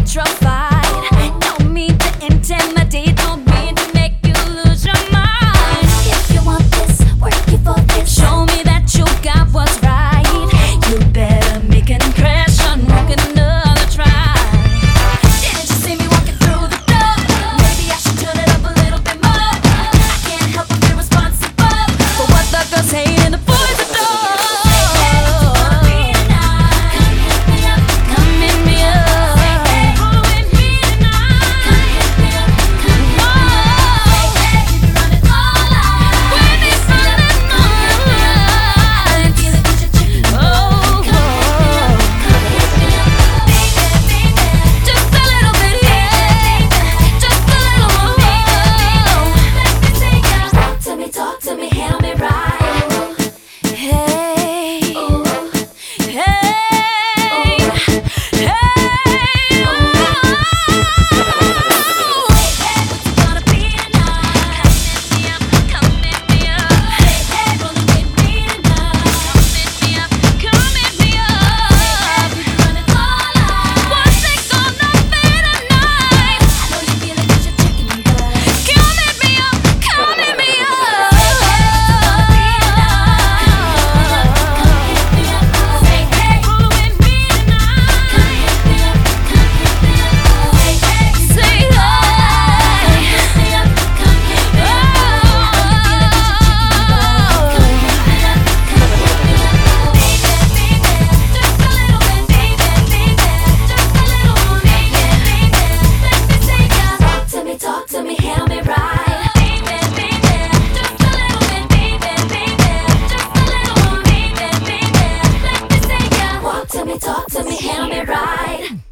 petrified. No mean to intimidate, no mean to make you lose your mind. If you want this, work it for this. Show me that you got what's right. You better make an impression, walk another try. Didn't you see me walking through the door? Maybe I should turn it up a little bit more. I can't help but be responsible for what the girls hate and the boys adore. Talk to me, handle me right.